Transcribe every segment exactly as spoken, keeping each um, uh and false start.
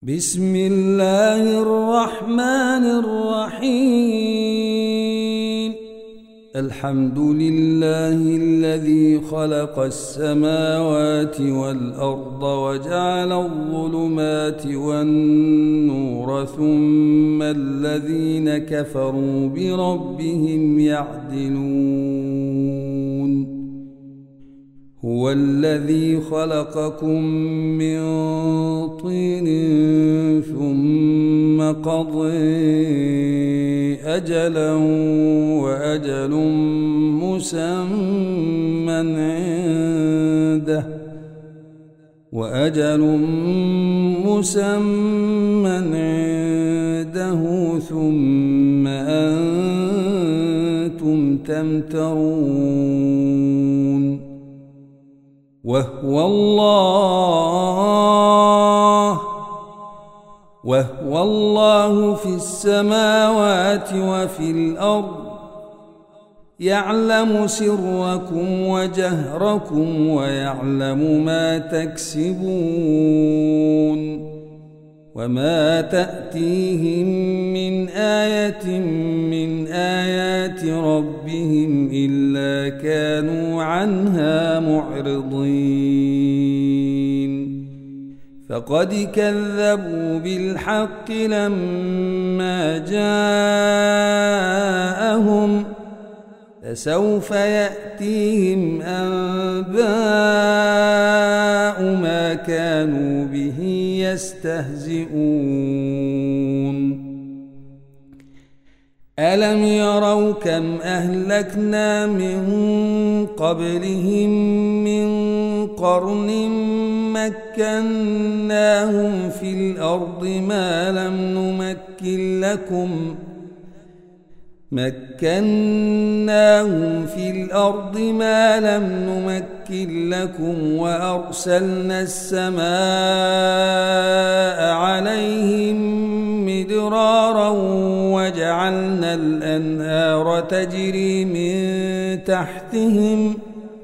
بسم الله الرحمن الرحيم. الحمد لله الذي خلق السماوات والأرض وجعل الظلمات والنور ثم الذين كفروا بربهم يعدلون. هو الذي خلقكم من طين ثم قضى أجلا وأجل مسمى عنده وأجل مسمى عنده ثم أنتم تمترون. وهو الله وهو الله في السماوات وفي الأرض يعلم سركم وجهركم ويعلم ما تكسبون. وما تأتيهم من آية من آيات ربهم إلا كانوا عنها معرضين. فقد كذبوا بالحق لما جاءهم فسوف يأتيهم أنباء ما كانوا به يستهزئون. ألم يروا كم أهلكنا من قبلهم من قرن مكناهم في الأرض ما لم نمكن لكم مكناهم في الأرض ما لم نمكن لكم وأرسلنا السماء عليهم مدرارا وجعلنا الأنهار تجري من تحتهم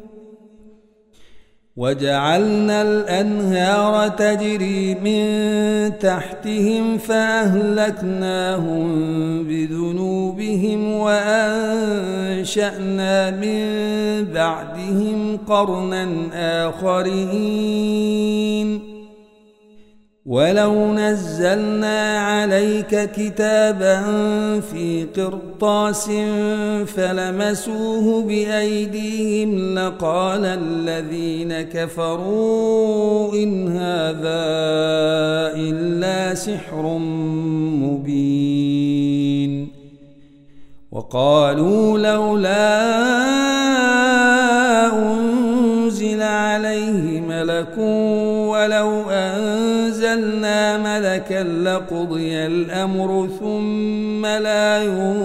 وجعلنا الأنهار تجري من تحتهم فأهلكناهم بذنوبهم وأنشأنا من بعدهم قرنا آخرين. ولو نزلنا عليك كتابا في قرطاس فلمسوه بأيديهم لقال الذين كفروا إن هذا إلا سحر مبين. وقالوا لولا أنزل عليه ملك ولو أنزلنا ملكا لقضي الأمر ثم لا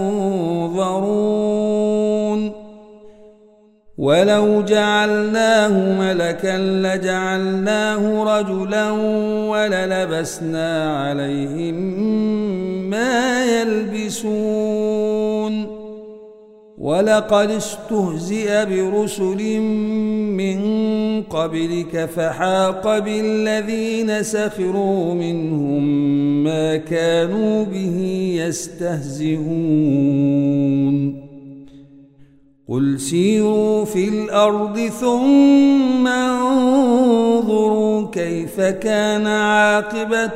ينظرون. ولو جعلناه ملكا لجعلناه رجلا وللبسنا عليهم ما يلبسون. ولقد استهزئ برسل من قبلك فحاق بالذين سخروا منهم ما كانوا به يستهزئون. قل سيروا في الأرض ثم انظروا كيف كان عاقبة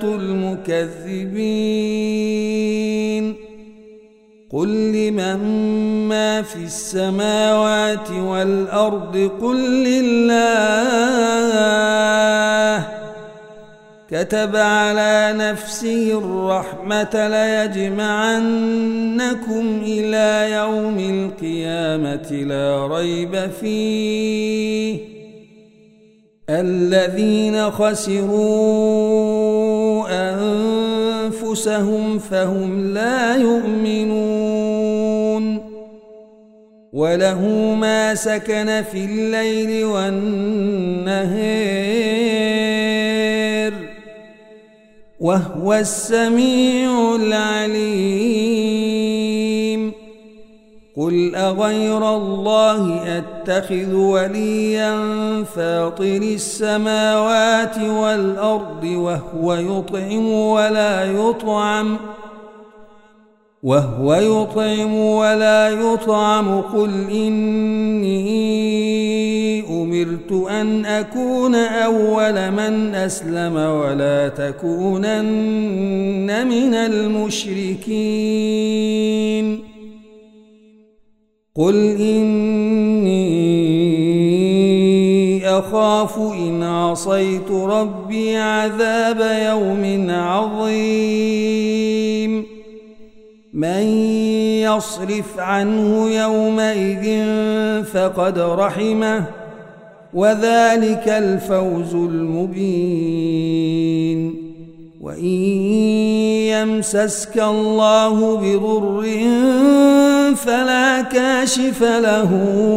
المكذبين. قل لمن ما في السماوات والأرض قل لله كتب على نفسه الرحمة ليجمعنكم إلى يوم القيامة لا ريب فيه الذين خسروا أنفسهم فهم لا يؤمنون. وله ما سكن في الليل والنهار وهو السميع العليم. قل أغير الله أتخذ وليا فاطر السماوات والأرض وهو يطعم ولا يطعم وهو يطعم ولا يطعم قل إني أمرت أن أكون أول من أسلم ولا تكونن من المشركين قل إني أخاف إن عصيت ربي عذاب يوم عظيم من يصرف عنه يومئذ فقد رحمه وذلك الفوز المبين وإن يمسسك الله بضر فلا كاشف له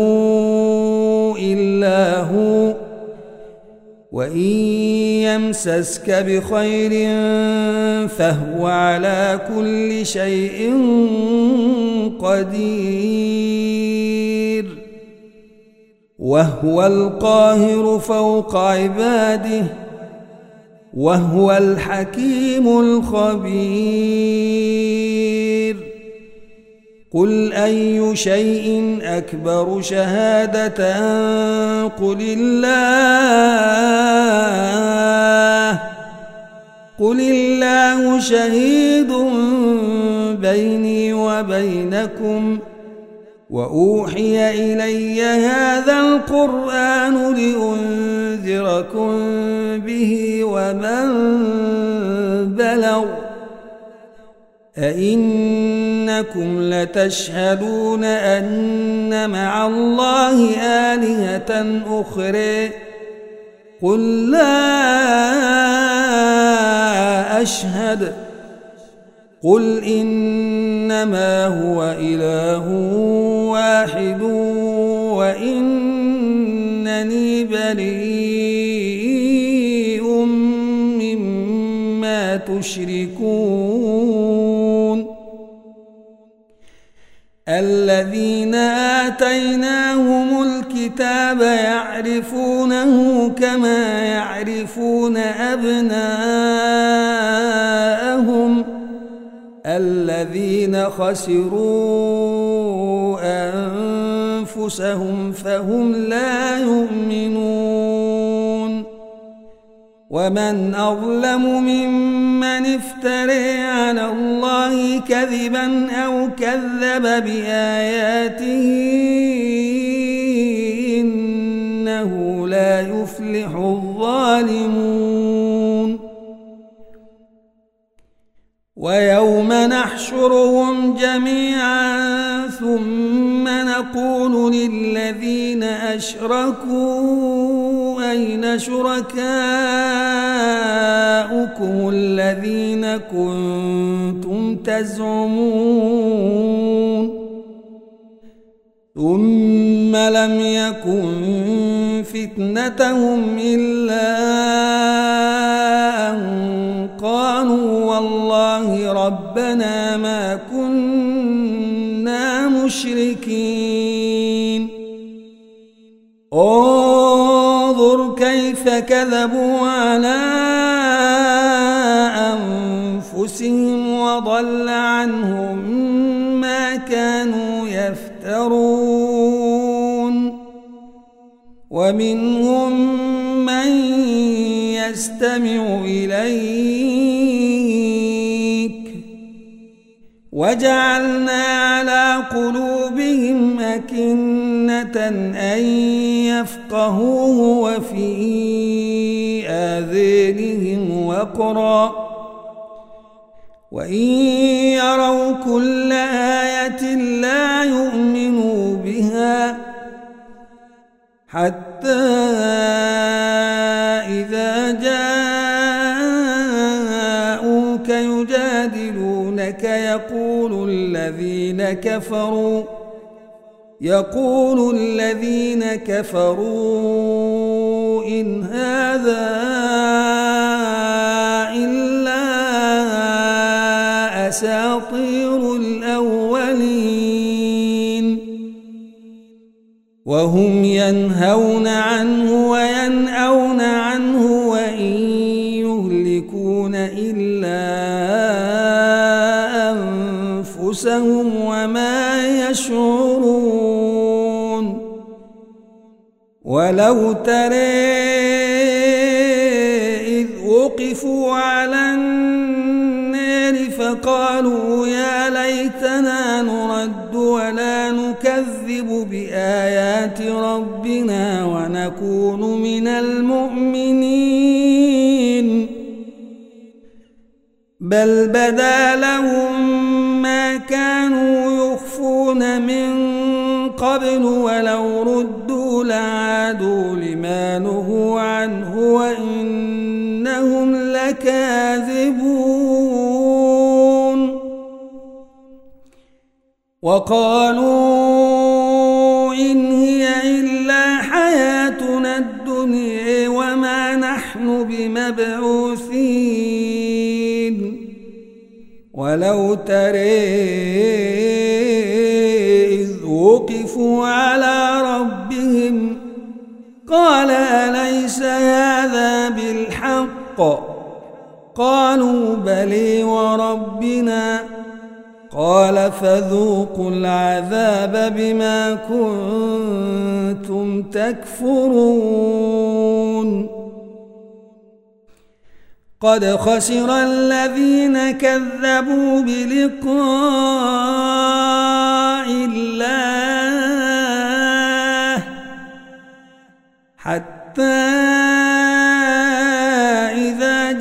إلا هو وإن يمسسك بخير فهو على كل شيء قدير وهو القاهر فوق عباده وهو الحكيم الخبير قل أي شيء أكبر شهادة قل الله قل الله شهيد بيني وبينكم وأوحي إلي هذا القرآن لأنذركم به ومن بلغ أئنكم لتشهدون أن مع الله آلهة أخرى قل لا أشهد قل إنما هو إله واحد وإنني بريء مما تشركون الذين آتيناهم الكتاب يعرفونه كما يعرفون أبناءهم الذين خسروا أنفسهم فهم لا يؤمنون ومن أظلم ممن افترى على الله كذبا أو كذب بآياته إنه لا يفلح الظالمون ويوم نحشرهم جميعا ثم نقول للذين أشركوا أين شركاؤكم الذين كنتم تزعمون ثم لم يكن فتنتهم إلا أن قالوا والله ربنا ما كنا مشركين انظر كيف كذبوا على أنفسهم وضل عنهم ما كانوا يفترون ومنهم من يستمع إليك وجعلنا على قلوبهم أكنة أن يفقهوه وفي آذانهم وقرا وإن يروا كل آية لا يؤمنوا بها حتى إذا جاءوك يجادلونك يقول الذين كفروا يقول الذين كفروا إن هذا إلا أساطير الأولين وهم ينهون عنه وينأون عنه وإن يهلكون إلا أنفسهم وما يشعرون ولو ترى إذ وقفوا على النار فقالوا يا ليتنا نرد ولا نكذب بآيات ربنا ونكون من المؤمنين بل بدا لهم ما كانوا يخفون من قبل ولو ردوا لعادوا لما نهوا عنه وإنهم لكاذبون وقالوا إن هي إلا حياتنا الدنيا وما نحن بمبعوثين ولو ترى إذ وقفوا على ربهم قال أليس هذا بالحق قالوا بلى وربنا قال فذوقوا العذاب بما كنتم تكفرون قد خسر الذين كذبوا بلقاء الله حتى إذا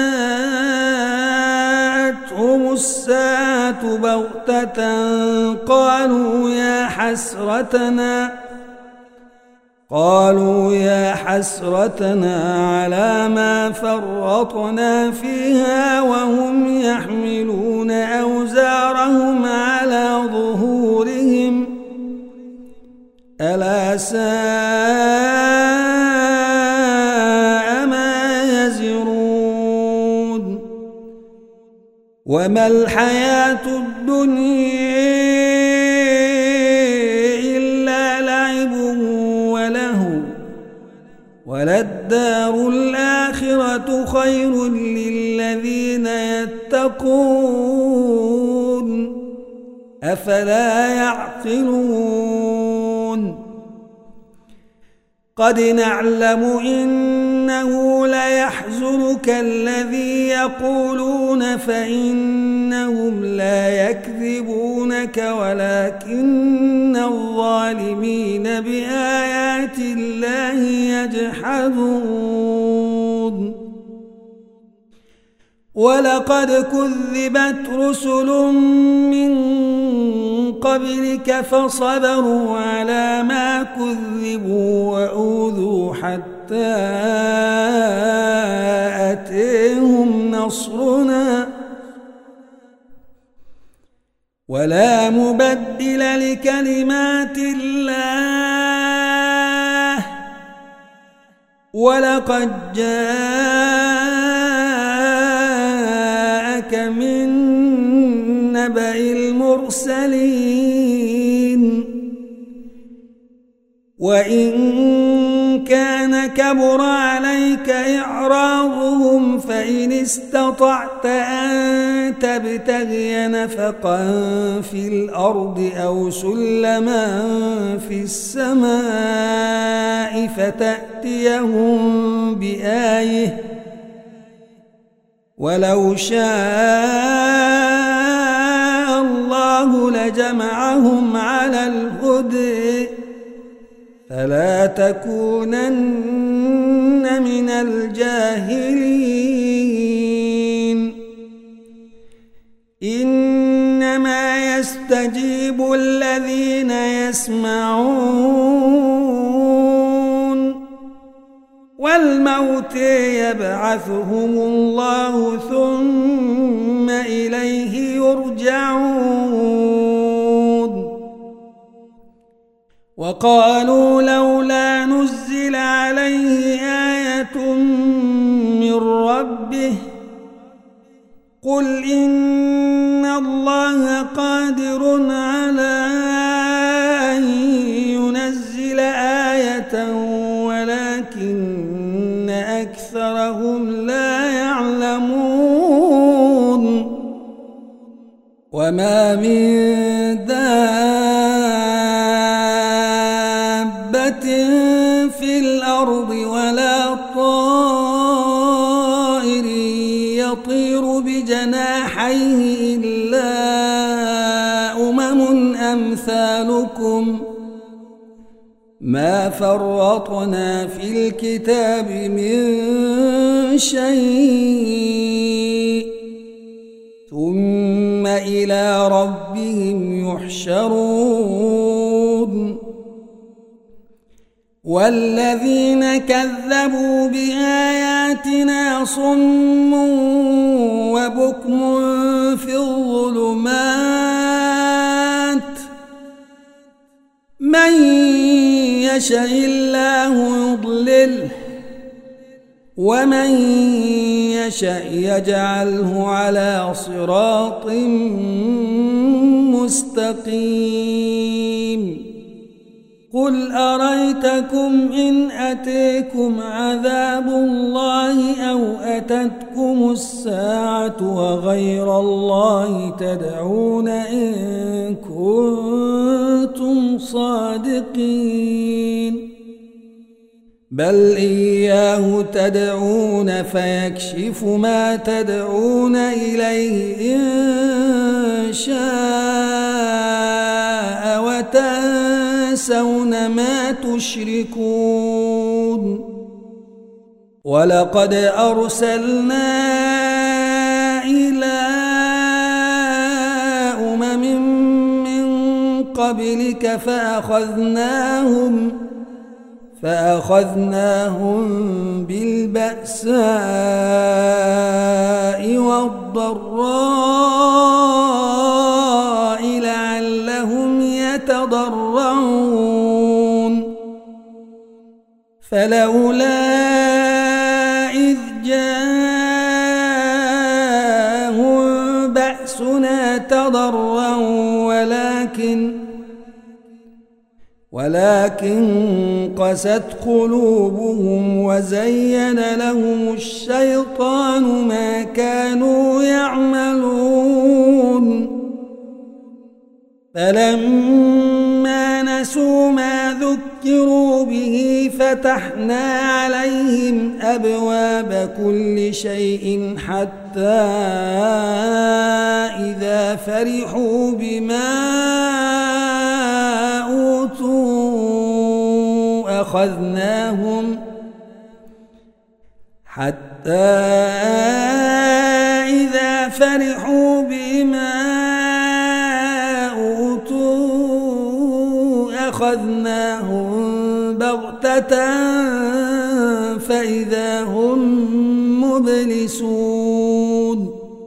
جاءتهم الساعة بغتة قالوا يا حسرتنا قالوا يا حسرتنا على ما فرطنا فيها وهم يحملون أوزارهم على ظهورهم ألا ساء ما يزرون وما الحياة الدنيا إلا لعب وله وللدار الآخرة خير للذين يتقون أفلا يعقلون قد نعلم إنه ليحزنك الذي يقولون فإنهم لا يكذبونك ولكن الظالمين بآيات الله يجحدون ولقد كذبت رسل من قبلك فصبروا على ما كذبوا وأوذوا حتى أتيهم نصرنا ولا مبدل لكلمات الله ولقد جاءك من نبأ المرسلين وإن كان كبر عليك إعراضهم فإن استطعت أن تبتغي نفقا في الأرض أو سلما في السماء فتأتيهم بآية ولو شاء الله لجمعهم على الهدى فلا تكونن من الجاهلين إنما يستجيب الذين يسمعون والموت يبعثهم الله ثم إليه يرجعون وقالوا لولا نزل عليه آية من ربه قل إن الله قادر على أن ينزل وما من دابة في الأرض ولا طائر يطير بجناحيه إلا أمم أمثالكم ما فرطنا في الكتاب من شيء ثم إلى ربهم يحشرون والذين كذبوا بآياتنا صم وبكم في الظلمات من يشاء الله يضلله ومن يشاء يجعله على صراط مستقيم قل أريتكم إن أتيكم عذاب الله أو أتتكم الساعة وغير الله تدعون إن كنتم صادقين بل إياه تدعون فيكشف ما تدعون إليه إن شاء وتنسون ما تشركون ولقد أرسلنا إلى أمم من قبلك فأخذناهم فأخذناهم بالبأساء والضراء لعلهم يتضرعون فلولا إذ جاءهم بأسنا تضرعوا ولكن ولكن قست قلوبهم وزين لهم الشيطان ما كانوا يعملون فلما نسوا ما ذكروا به فتحنا عليهم أبواب كل شيء حتى إذا فرحوا بما أخذناهم حتى إذا فرحوا بما أوتوا أخذناهم بغتة فإذا هم مبلسون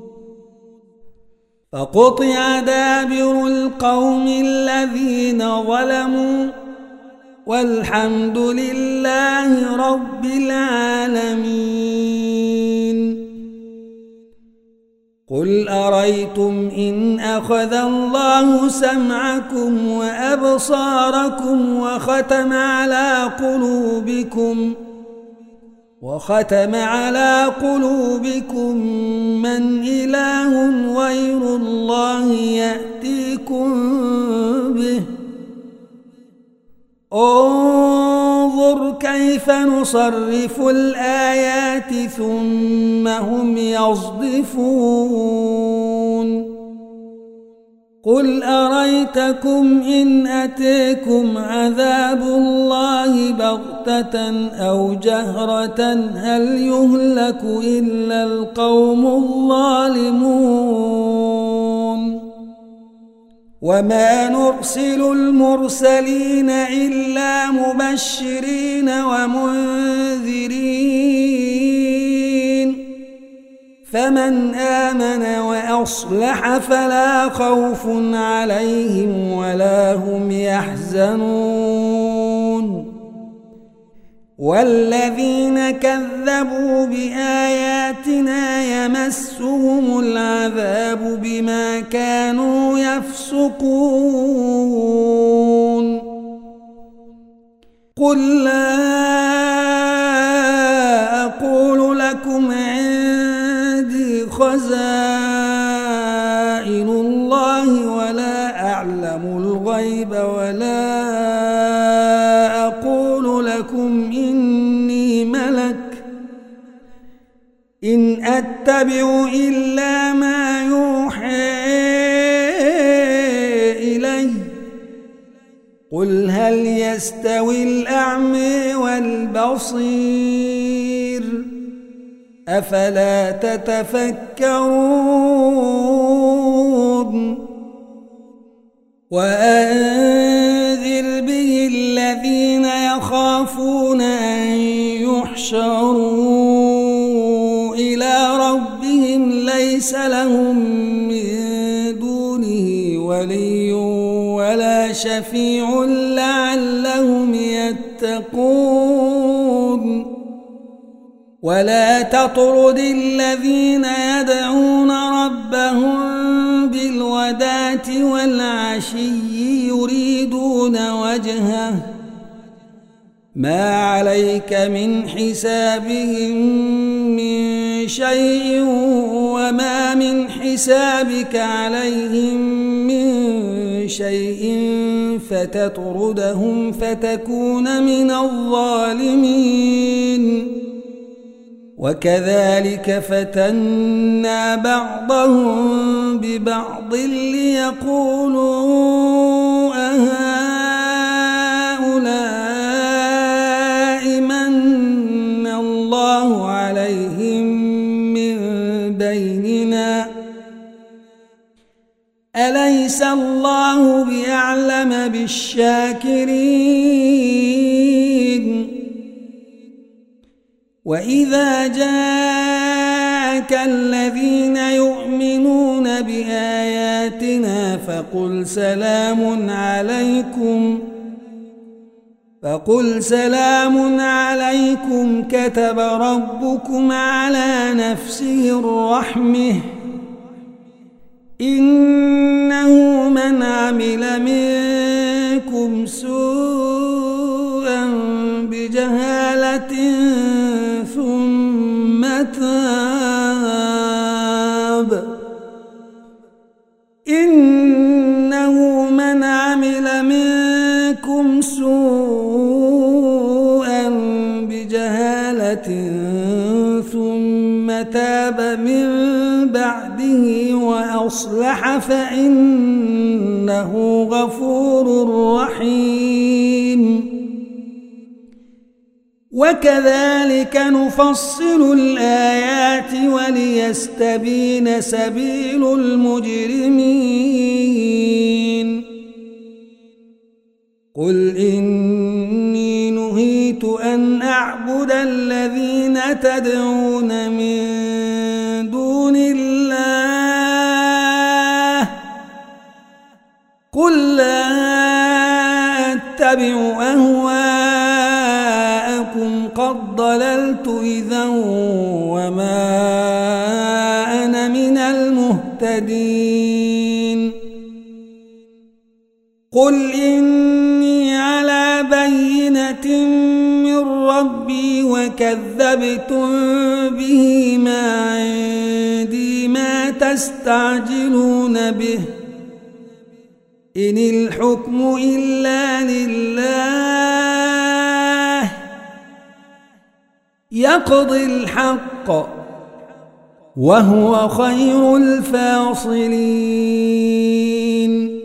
فقطع دابر القوم الذين ظلموا والحمد لله رب العالمين قل أريتم إن أخذ الله سمعكم وأبصاركم وختم على قلوبكم وختم على قلوبكم من إله غير الله يأتيكم به انظر كيف نصرف الآيات ثم هم يصدفون قل أريتكم إن أتيكم عذاب الله بغتة أو جهرة هل يهلك إلا القوم الظالمون وما نرسل المرسلين إلا مبشرين ومنذرين فمن آمن وأصلح فلا خوف عليهم ولا هم يحزنون والذين كذبوا بآياتنا يمسهم العذاب بما كانوا يفسقون قل لا أقول لكم عندي خزائن الله الغيب ولا أقول لكم إني ملك إن أتبع إلا ما يوحى إلي قل هل يستوي الأعمى والبصير أفلا تتفكرون وأنذر به الذين يخافون أن يحشروا إلى ربهم ليس لهم من دونه ولي ولا شفيع لعلهم يتقون ولا تطرد الذين يدعون ربهم بالغداة والعشي يريدون وجهه ما عليك من حسابهم من شيء وما من حسابك عليهم من شيء فتطردهم فتكون من الظالمين وكذلك فتنا بعضهم ببعض ليقولوا أهؤلاء من الله عليهم من بيننا أليس الله بأعلم بالشاكرين وإذا جاءك الذين يؤمنون بآياتنا فقل سلام عليكم فقل سلام عليكم كتب ربكم على نفسه الرحمة إنه من عمل منكم سوءا بجهالة ثم تاب إنه من عمل منكم سوءا بجهالة ثم تاب من بعده وأصلح فإنه غفور رحيم وكذلك نفصل الآيات وليستبين سبيل المجرمين قل إني نهيت أن أعبد الذين تدعون من دون الله قل لا أتبع أهواءكم قد ضللت إذا وما أنا من المهتدين قل إني على بينة من ربي وكذبتم به ما عندي ما تستعجلون به إن الحكم إلا لله يقضي الحق وهو خير الفاصلين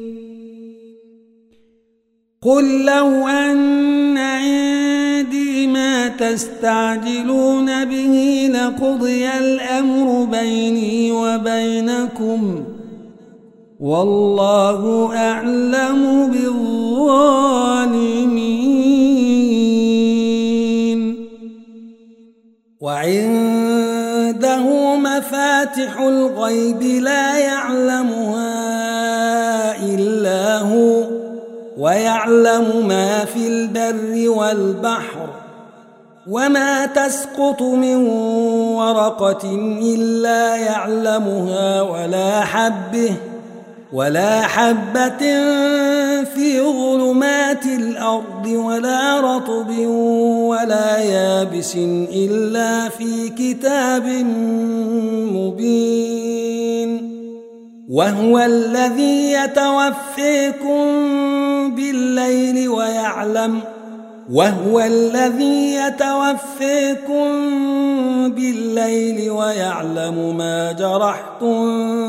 قل لو أن عندي ما تستعجلون به لقضي الأمر بيني وبينكم والله أعلم بالظالمين وعنده مفاتح الغيب لا يعلمها إلا هو ويعلم ما في البر والبحر وما تسقط من ورقة إلا يعلمها ولا حبه ولا حبة في ظلمات الأرض ولا رطب ولا يابس إلا في كتاب مبين وهو الذي يتوفيكم بالليل ويعلم وهو الذي يتوفيكم بالليل ويعلم ما جرحتم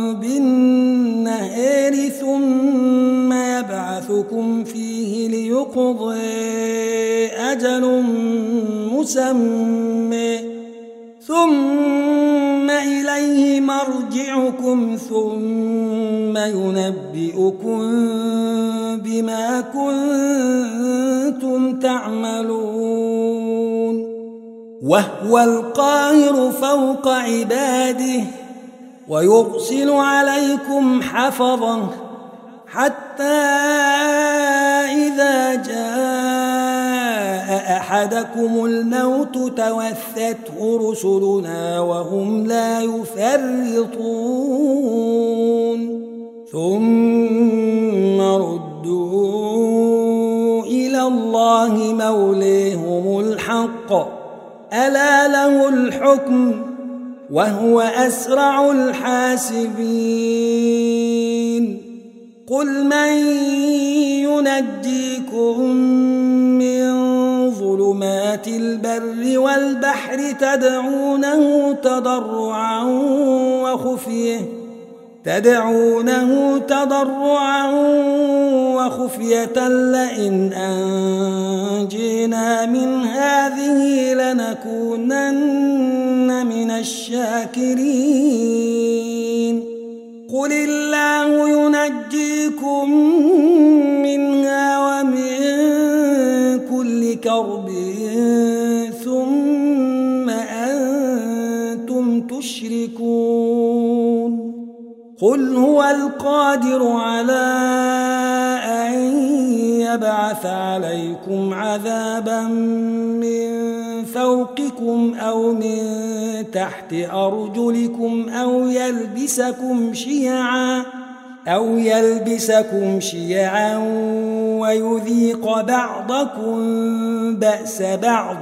بالنهار ثم يبعثكم فيه ليقضي أجل مسمى ثم إليه مرجعكم ثم ينبئكم بما كنتم تعملون وهو القاهر فوق عباده ويرسل عليكم حفظا حتى إذا جاء أحدكم الموت توفته رسلنا وهم لا يفرطون ثم ردوا إلى الله مولاهم الحق ألا له الحكم وهو أسرع الحاسبين قل من ينجيكم من ظلمات البر والبحر تدعونه تضرعا وخفيه تدعونه تضرعا وخفية لئن أنجينا من هذه لنكونن من الشاكرين قل الله ينجيكم منها ومن كل كرب ثم أنتم تشركون قل هو القادر على أن يبعث عليكم عذابا من فوقكم أو من تحت أرجلكم أو يلبسكم شيعا أو يلبسكم شيعا ويذيق بعضكم بأس بعض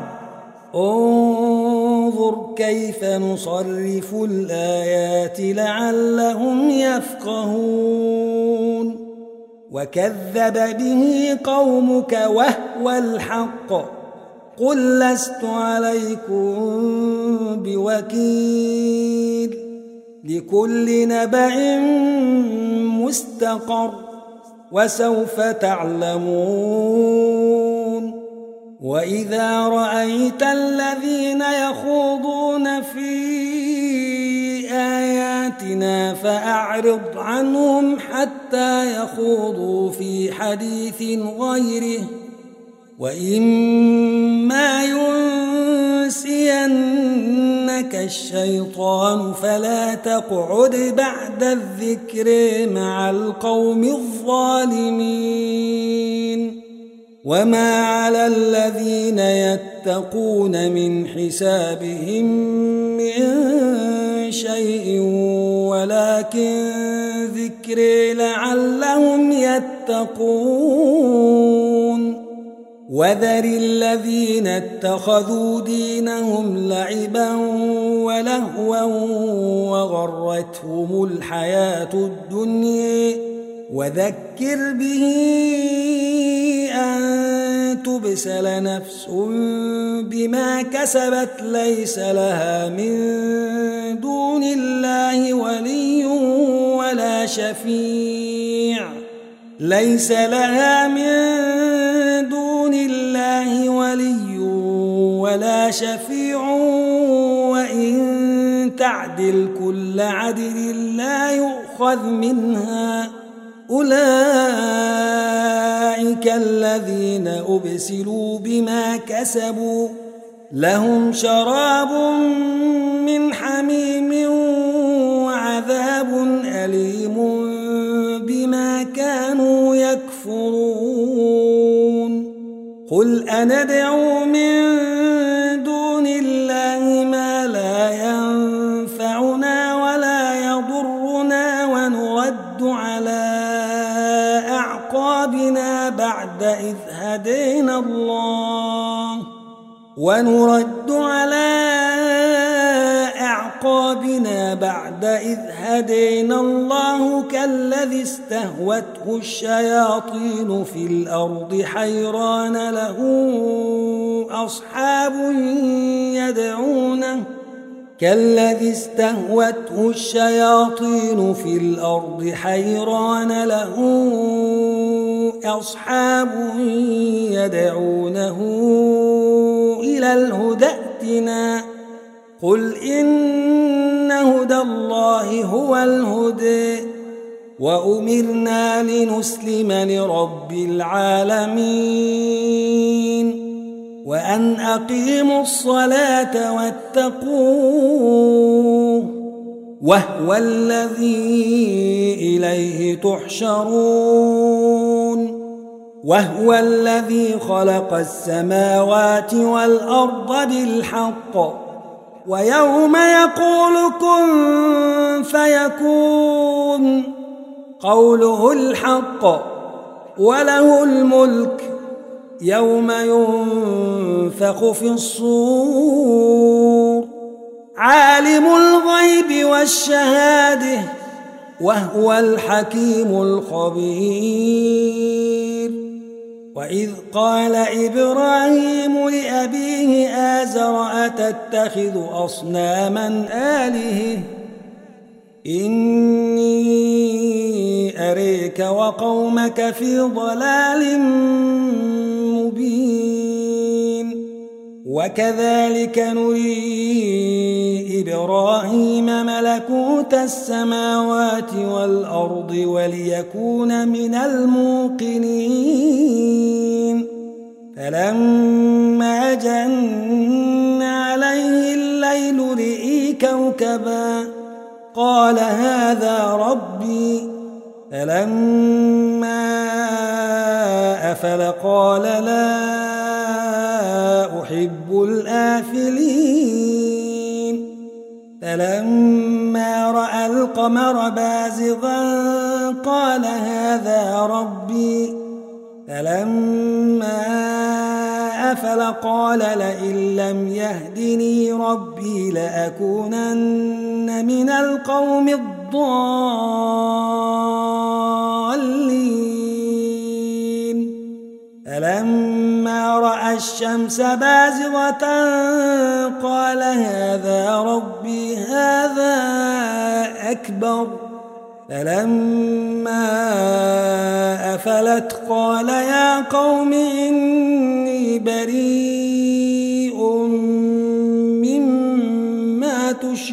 انظر كيف نصرف الآيات لعلهم يفقهون وكذب به قومك وهو الحق قل لست عليكم بوكيل لكل نبأ مستقر وسوف تعلمون وإذا رأيت الذين يخوضون في آياتنا فأعرض عنهم حتى يخوضوا في حديث غيره وإما ينسينك الشيطان فلا تقعد بعد الذكر مع القوم الظالمين وما على الذين يتقون من حسابهم من شيء ولكن ذكر لعلهم يتقون وذر الذين اتخذوا دينهم لعبا ولهوا وغرتهم الحياة الدنيا وذكر به أن تبسل نفس بما كسبت ليس لها من دون الله ولي ولا شفيع ليس لها من دون الله ولي ولا شفيع وإن تعدل كل عدل لا يؤخذ منها أولئك الذين أبسلوا بما كسبوا لهم شراب من حميم وعذاب أليم بما كانوا يكفرون قل أندعو من دون الله ما لا ينفعنا ولا يضرنا ونرد على أعقابنا بعد إذ هدينا الله ونرد على أعقابنا أحقى بنا بعد إذ هدينا الله كالذي استهوته الشياطين في الأرض حيران له أصحاب يدعونه كالذي استهوته الشياطين في الأرض حيران له أصحاب يدعونه إلى الهدى ائتنا قل إن هدى الله هو الهدى وأمرنا لنسلم لرب العالمين وأن أقيموا الصلاة واتقوه وهو الذي إليه تحشرون وهو الذي خلق السماوات والأرض بالحق ويوم يقول كن فيكون قوله الحق وله الملك يوم ينفخ في الصور عالم الغيب والشهادة وهو الحكيم الخبير وإذ قال إبراهيم لأبيه آزر أتتخذ أصناما آلهة إني أريك وقومك في ضلال مبين وكذلك نري إبراهيم ملكوت السماوات والأرض وليكون من الموقنين فلما جن عليه الليل رئي كوكبا قال هذا ربي فلما أفل قال لا أحب الآفلين فلما رأى القمر بازغا قال هذا ربي فلما أفل قال لئن لم يهدني ربي لأكونن من القوم الضالين فلما رأى الشمس بازغة قال هذا ربي هذا أكبر فلما أفلت قال يا قوم إني بريء مما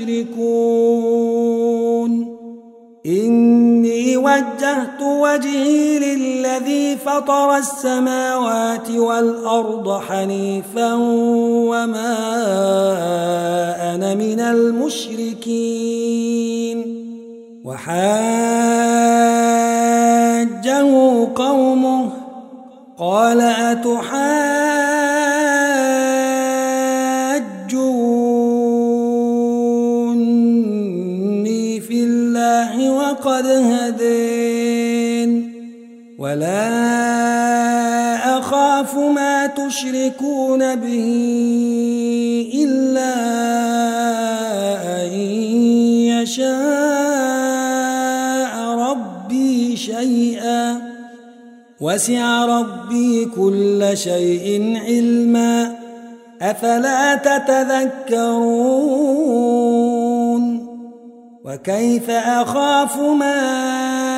تشركون إني وجهت وجهي للذي فطر السماوات والأرض حنيفا وما أنا من المشركين وحاجه قومه قال أتحاجوني في الله وقد هدين ولا أخاف ما تشركون به إلا أن يشاء ربي شيئا وسع ربي كل شيء علما أفلا تتذكرون وكيف أخاف ما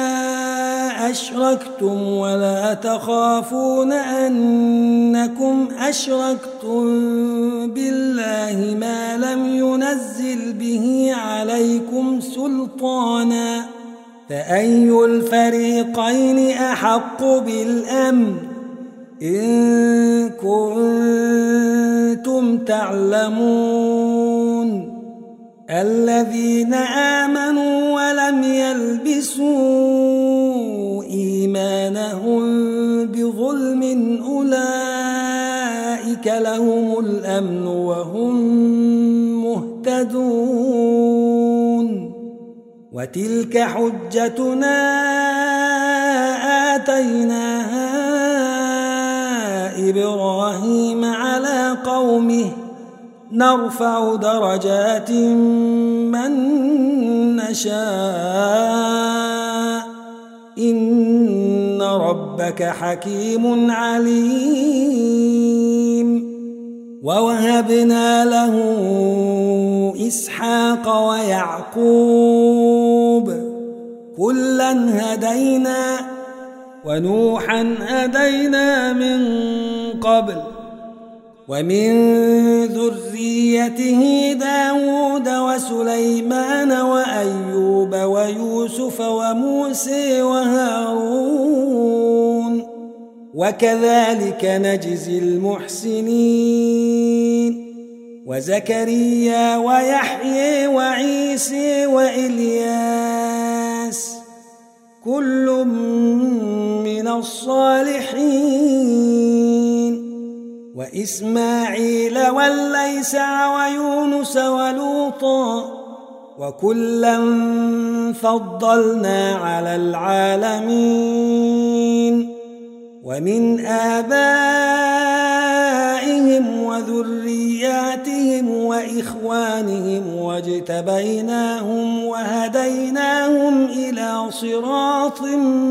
أشركتم ولا تخافون أنكم أشركتم بالله ما لم ينزل به عليكم سلطانا فأي الفريقين أحق بالأمن إن كنتم تعلمون الذين آمنوا ولم يلبسوا إيمانهم بظلم أولئك لهم الأمن وهم مهتدون وتلك حجتنا آتيناها إبراهيم على قومه نرفع درجات من نشاء إن ربك حكيم عليم ووهبنا له إسحاق ويعقوب كلا هدينا ونوحا هدينا من قبل ومن ذريته داود وسليمان وأيوب ويوسف وموسى وهارون وكذلك نجزي المحسنين وزكريا ويحيى وعيسى وإلياس كل من الصالحين وإسماعيل واليسع ويونس ولوطا وكلا فضلنا على العالمين ومن آبائهم وذرياتهم وإخوانهم واجتبيناهم وهديناهم إلى صراط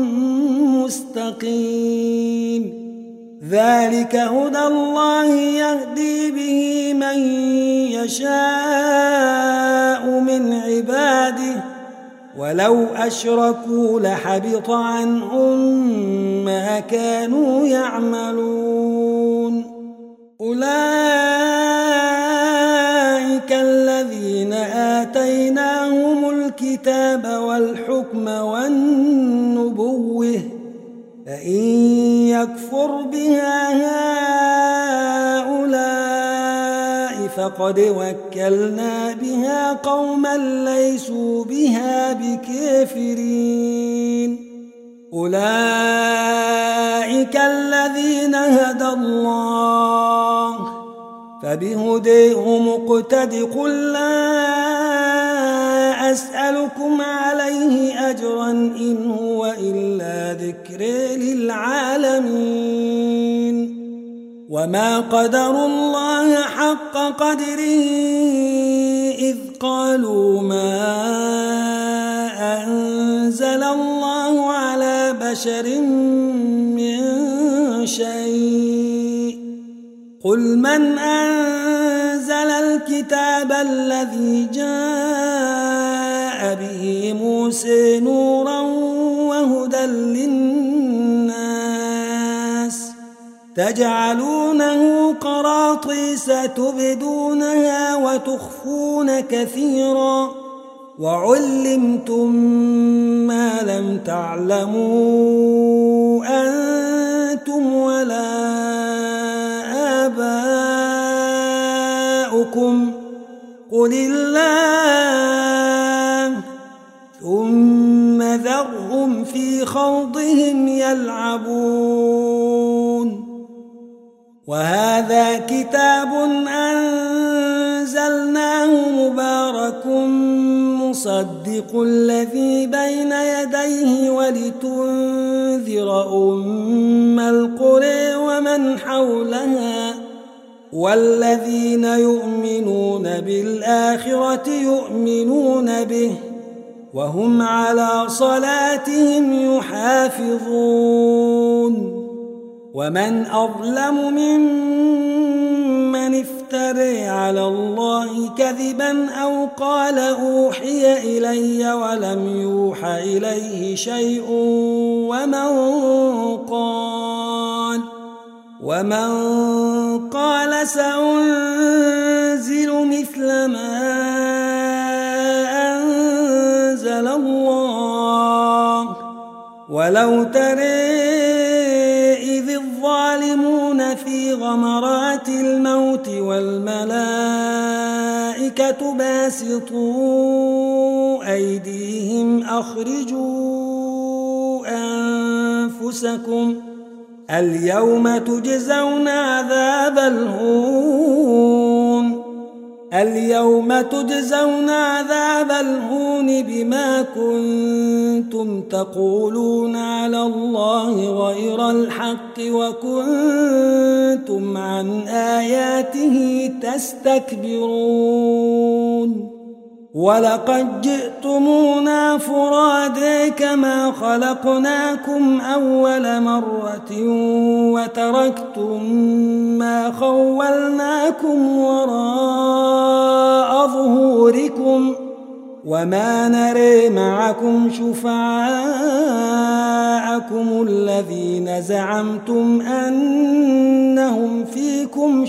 مستقيم ذلك هدى الله يهدي به من يشاء من عباده ولو أشركوا لحبط عنهم ما كانوا يعملون أولئك الذين آتيناهم الكتاب والحكم والنبوة فإن يكفر بها هؤلاء فقد وكلنا بها قوما ليسوا بها بكافرين أولئك الذين هدى الله فبهديه مقتد قل لا أسألكم عليه أجرا إن هو إلا ذكر للعالمين وما قدروا الله حق قدره إذ قالوا ما أنزل الله على بشر من شيء قل من أنزل الكتاب الذي جاء به موسى نورا وهدى للناس تجعلونه قراطيس تبدونها وتخفون كثيرا وعلمتم ما لم تعلموا أنتم ولا آباؤكم قل الله ثم ذرهم في خوضهم يلعبون وهذا كتاب أنزلناه مبارك مصدق الذي بين يديه ولتنذر أم القرى ومن حولها والذين يؤمنون بالآخرة يؤمنون به وهم على صلاتهم يحافظون ومن أظلم ممن افترى على الله كذبا أو قال أوحي إلي ولم يوحى إليه شيء ومن قال ومن قال سأنزل مثل ما أنزل الله ولو ترى إذ الظالمون في غمرات الموت والملائكة باسطوا أيديهم أخرجوا أنفسكم اليوم تجزون عذاب الهون اليوم تجزون عذاب الهون بما كنتم تقولون على الله غير الحق وكنتم عن آياته تستكبرون ولقد جئتمونا فرادا كما خلقناكم أول مرة وتركتم ما خولناكم وراء ظهوركم وما نري معكم شفعاءكم الذين زعمتم أنهم فيكم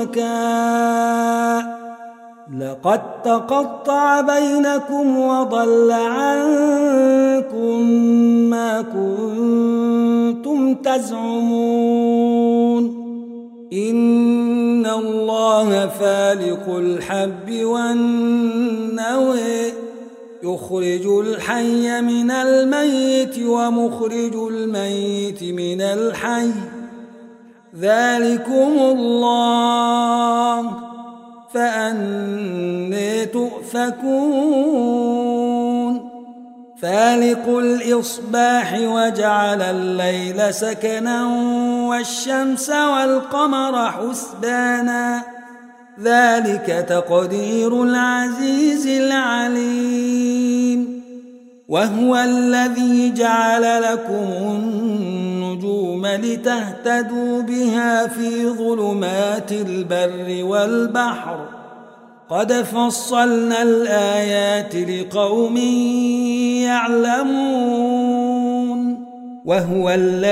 شركاء لقد تقطع بينكم وضل عنكم ما كنتم تزعمون إن الله فالق الحب والنوى يخرج الحي من الميت ومخرج الميت من الحي ذلكم الله فأنى تؤفكون فالق الإصباح وجعل الليل سكنا والشمس والقمر حسبانا ذلك تقدير العزيز العليم وهو الذي جعل لكم النجوم لتهتدوا بها في ظلمات البر والبحر قد فصلنا الآيات لقوم يعلمون وهو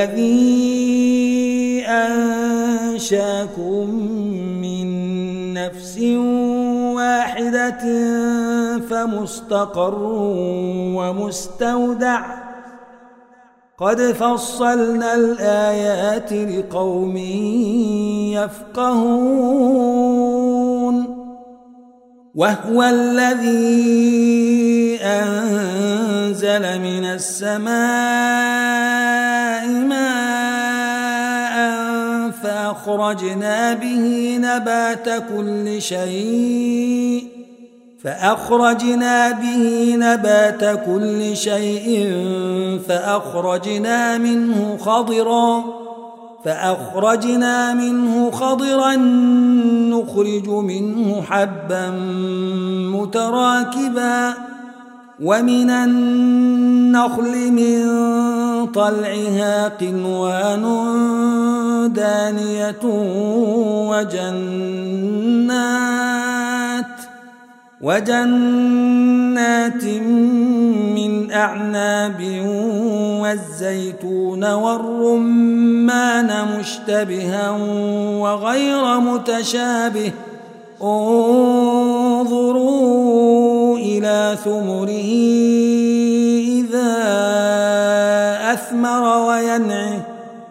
الذي أنشاكم من نفس واحدة فمستقر ومستودع قد فصلنا الآيات لقوم يفقهون وهو الذي أنزل من السماء ماء فأخرجنا به نبات كل شيء فأخرجنا به نبات كل شيء فأخرجنا منه خضرا فأخرجنا منه خضرا نخرج منه حبا متراكبا ومن النخل من طلعها قنوان دانية وجنات وجنات من أعناب والزيتون والرمان مشتبها وغير متشابه انظروا إلى ثمره إذا أثمر وينعه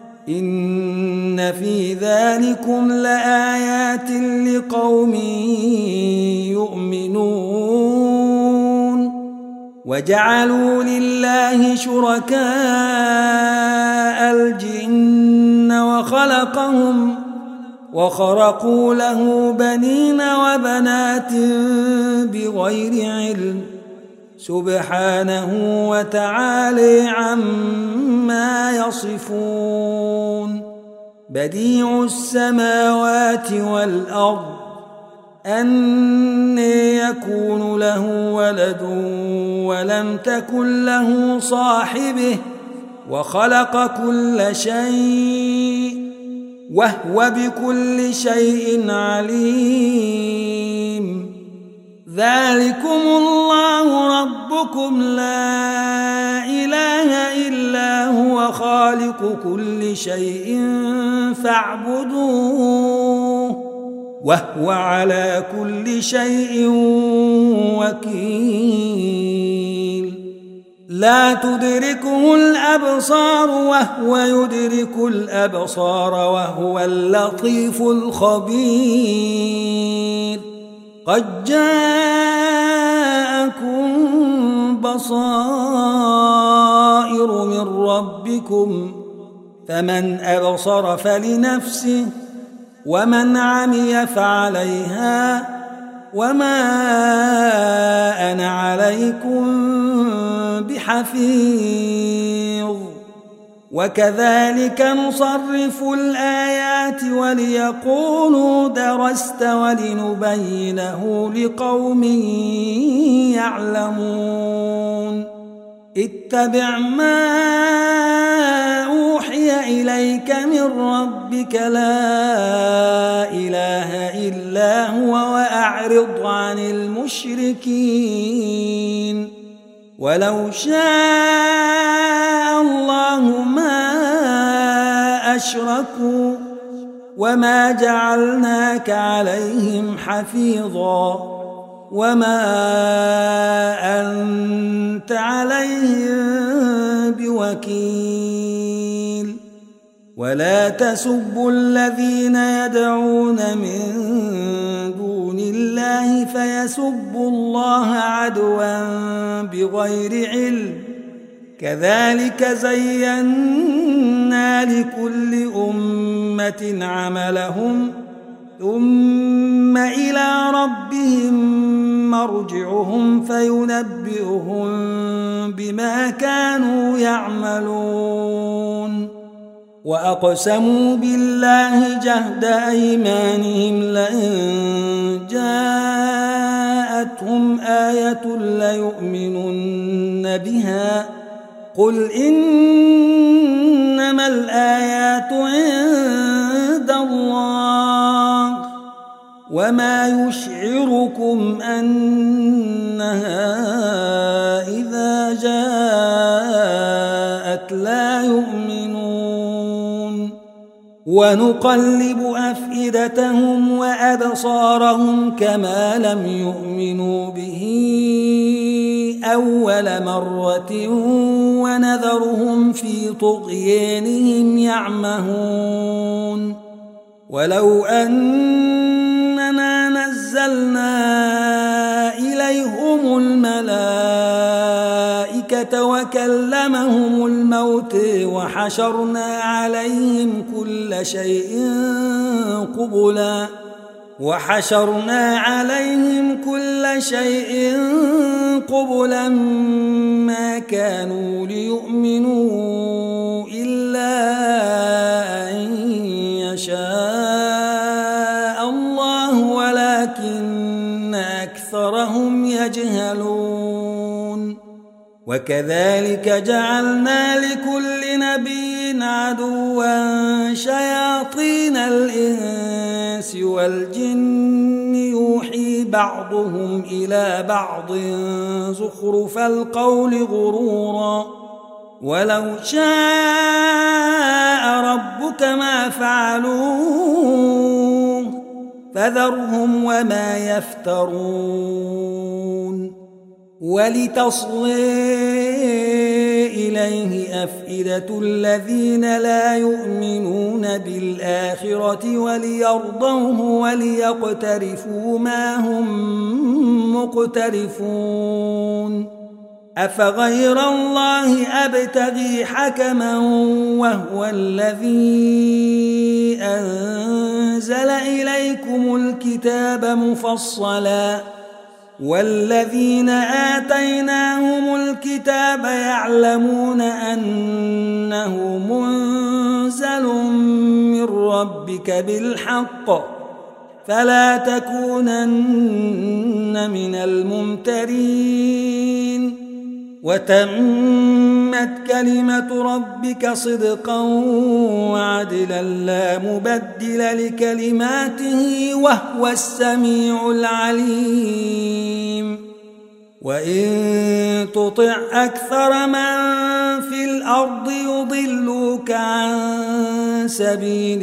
إن في ذلكم لآيات لقوم يؤمنون وجعلوا لله شركاء الجن وخلقهم وخرقوا له بنين وبنات بغير علم سبحانه وتعالى عما يصفون بديع السماوات والأرض أنى يكون له ولد ولم تكن له صاحبه وخلق كل شيء وهو بكل شيء عليم ذلكم الله ربكم لا إله إلا هو خالق كل شيء فاعبدوه وهو على كل شيء وكيل لا تدركه الأبصار وهو يدرك الأبصار وهو اللطيف الخبير قد جاءكم بصائر من ربكم فمن أبصر فلنفسه ومن عمي فعليها وما أنا عليكم بحفيظ وكذلك نصرف الآيات وليقولوا درست ولنبينه لقوم يعلمون اتبع ما أوحي إليك من ربك لا إله إلا هو وأعرض عن المشركين ولو شاء الله ما أشركوا وما جعلناك عليهم حفيظا وما أنت عليهم بوكيل ولا تسبوا الذين يدعون من دون الله فيسبوا الله عدوا بغير علم كذلك زينا لكل أمة عملهم ثم إلى ربهم مرجعهم فينبئهم بما كانوا يعملون وأقسموا بالله جهد أيمانهم لئن جاءتهم آية ليؤمنن بها قل إنما الآيات عند الله وما يشعركم أنها إذا جاءت لا يؤمنون ونقلب أفئدتهم وأبصارهم كما لم يؤمنوا به أول مرة ونذرهم في طغيانهم يعمهون ولو أننا نزلنا إليهم الملائكة وكلمهم الموت وحشرنا عليهم كل شيء قبلا وحشرنا عليهم كل شيء قبلا ما كانوا ليؤمنوا إلا أن يشاء الله ولكن أكثرهم يجهلون وكذلك جعلنا لكل نبي عدوا شياطين الإنس والجن يوحي بعضهم إلى بعض زخرف القول غرورا ولو شاء ربك ما فعلوه فذرهم وما يفترون ولتصغي إليه أفئدة الذين لا يؤمنون بالآخرة وليرضوه وليقترفوا ما هم مقترفون أفغير الله أبتغي حكما وهو الذي أنزل إليكم الكتاب مفصلا والذين آتيناهم الكتاب يعلمون أنه منزل من ربك بالحق فلا تكونن من الممترين وتمت كلمة ربك صدقا وعدلا لا مبدل لكلماته وهو السميع العليم وإن تطع أكثر من في الأرض يضلوك عن سبيل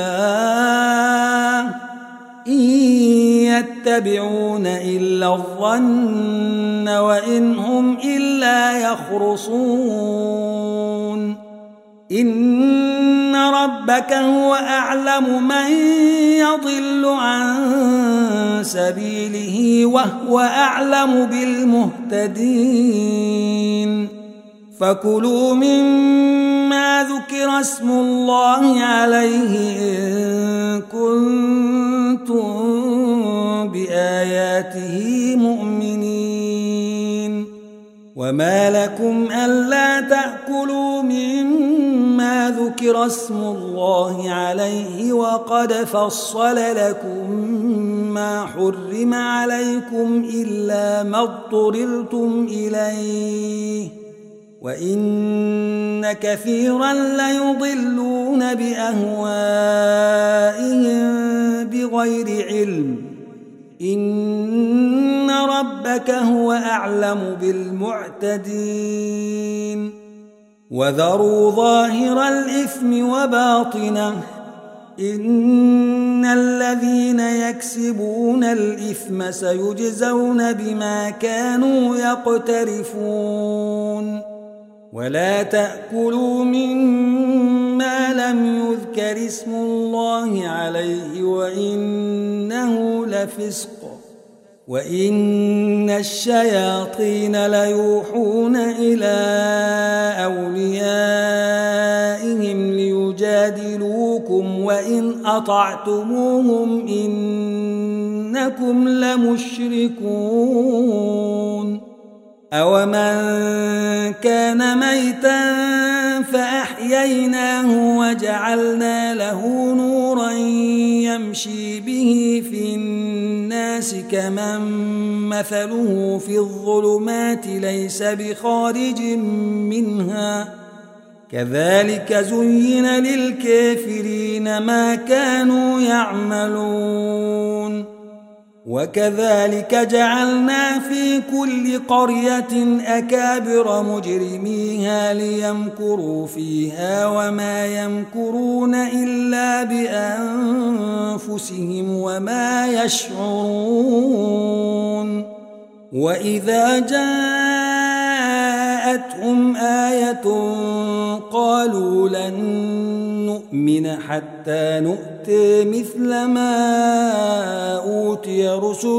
الله إن يتبعون إلا الظن وإن هم إلا يخرصون إن ربك هو أعلم من يضل عن سبيله وهو أعلم بالمهتدين فكلوا مما ذكر اسم الله عليه إن كنتم بآياته مؤمنين وما لكم ألا تأكلوا مما ذكر اسم الله عليه وقد فصل لكم ما حرم عليكم إلا ما اضطررتم إليه وإن كثيرا ليضلون بأهوائهم بغير علم إن ربك هو أعلم بالمعتدين وذروا ظاهر الإثم وباطنه إن الذين يكسبون الإثم سيجزون بما كانوا يقترفون ولا تأكلوا مما لم يذكر اسم الله عليه وإنه لفسق وإن الشياطين ليوحون إلى أوليائهم ليجادلوكم وإن أطعتموهم إنكم لمشركون أومن كان ميتا فأحييناه وجعلنا له نورا يمشي به في الناس كمن مثله في الظلمات ليس بخارج منها كذلك زين للكافرين ما كانوا يعملون وكذلك جعلنا في كل قرية أكابر مجرميها ليمكروا فيها وما يمكرون إلا بأنفسهم وما يشعرون وإذا جاءتهم آية قالوا لن نؤمن حتى نؤتي مثل ما أوتي رسل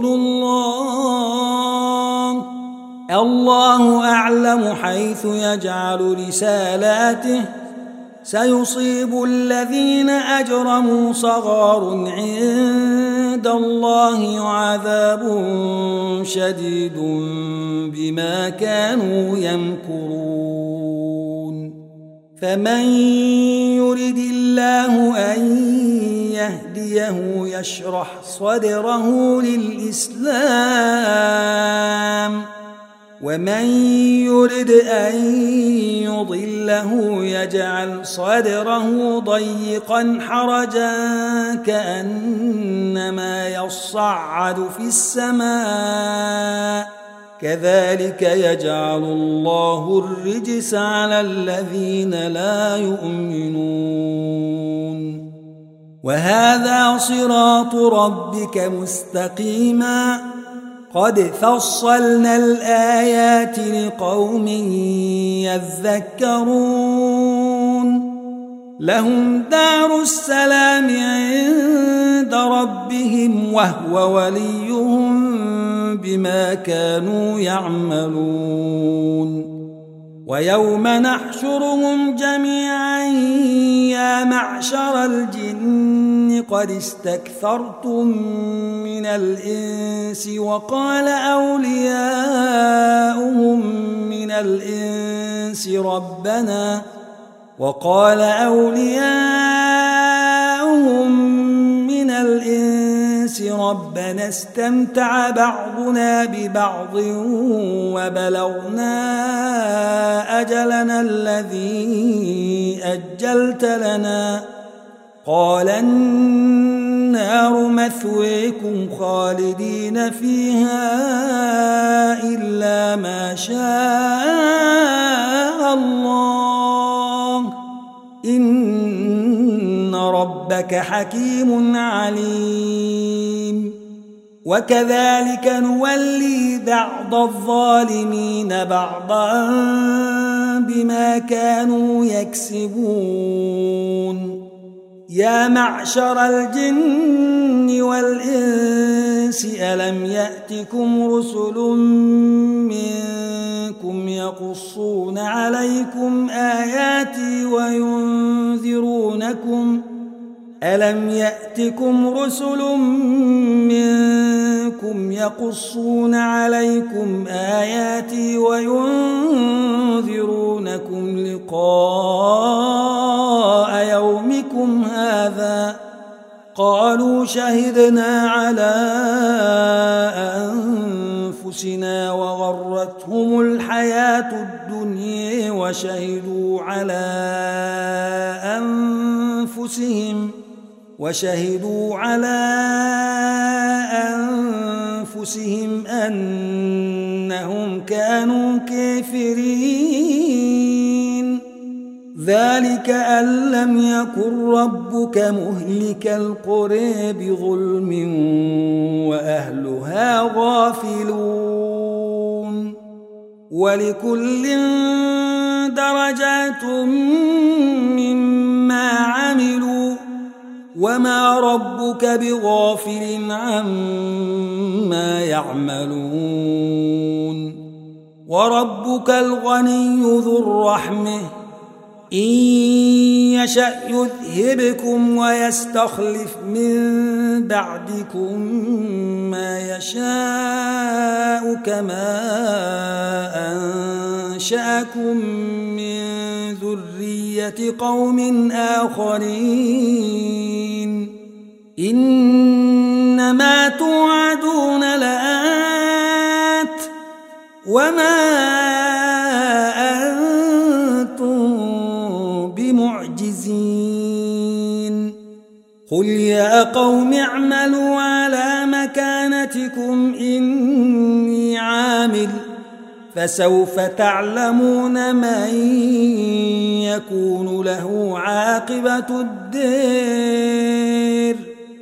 الله الله أعلم حيث يجعل رسالاته سيصيب الذين أجرموا صغار عند الله وعذاب شديد بما كانوا يمكرون فمن يرد الله أن يهديه يشرح صدره للإسلام ومن يرد أن يضله يجعل صدره ضيقا حرجا كأنما يصعد في السماء كذلك يجعل الله الرجس على الذين لا يؤمنون وهذا صراط ربك مستقيما قد فصلنا الآيات لقوم يذكرون لهم دار السلام عند ربهم وهو وليهم بما كانوا يعملون ويوم نحشرهم جميعا يا معشر الجن قد استكثرتم من الإنس وقال أولياؤهم من الإنس ربنا وقال أولياؤهم من الإنس ربنا استمتع بعضنا ببعض وبلغنا أجلنا الذي أجلت لنا قال النار مثويكم خالدين فيها إلا ما شاء الله إن ربك حكيم عليم وكذلك نولي بعض الظالمين بعضا بما كانوا يكسبون يا معشر الجن والإنس ألم يأتكم رسل منكم يقصون عليكم آياتي وينذرونكم ألم يأتكم رسل منكم يقصون عليكم آياتي وينذرونكم لقاء قالوا شهدنا على أنفسنا وغرتهم الحياة الدنيا وشهدوا على أنفسهم وشهدوا على أنفسهم أنهم كانوا كافرين ذلك أن لم يكن ربك مهلك القرى بظلم وأهلها غافلون ولكل درجات مما عملوا وما ربك بغافل عما يعملون وربك الغني ذو الرحمة إن يشأ يذهبكم ويستخلف من بعدكم ما يشاء كما أنشأكم من ذرية قوم آخرين إنما توعدون لآت وما بمعجزين قل يا قوم اعملوا على مكانتكم إني عامل فسوف تعلمون من يكون له عاقبة الدار